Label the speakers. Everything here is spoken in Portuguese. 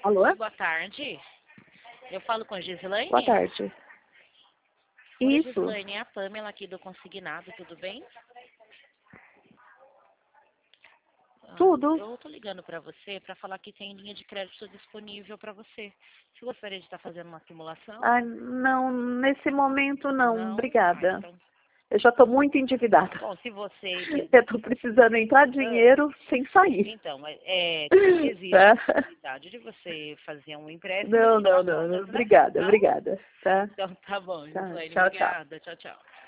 Speaker 1: Alô?
Speaker 2: Boa tarde. Eu falo com a Gislaine?
Speaker 1: Boa tarde.
Speaker 2: Oi,
Speaker 1: Isso.
Speaker 2: Gislaine, é a Pamela aqui do Consignado, tudo bem?
Speaker 1: Tudo.
Speaker 2: Eu tô ligando para você para falar que tem linha de crédito disponível para você. Você gostaria de estar fazendo uma simulação?
Speaker 1: Ah, não, nesse momento não.
Speaker 2: Não?
Speaker 1: Obrigada.
Speaker 2: Então,
Speaker 1: Eu já estou muito endividada.
Speaker 2: bom, se você
Speaker 1: Eu estou precisando entrar dinheiro sem sair.
Speaker 2: então, existe
Speaker 1: Tá?
Speaker 2: a possibilidade de você fazer um empréstimo
Speaker 1: Não,
Speaker 2: sem
Speaker 1: não,
Speaker 2: dar
Speaker 1: não, não.
Speaker 2: contas, né?
Speaker 1: Obrigada,
Speaker 2: Tá?
Speaker 1: obrigada. Tá?
Speaker 2: Então tá bom,
Speaker 1: Tá.
Speaker 2: Gislaine,
Speaker 1: Tchau, tchau.
Speaker 2: obrigada. Tchau, tchau.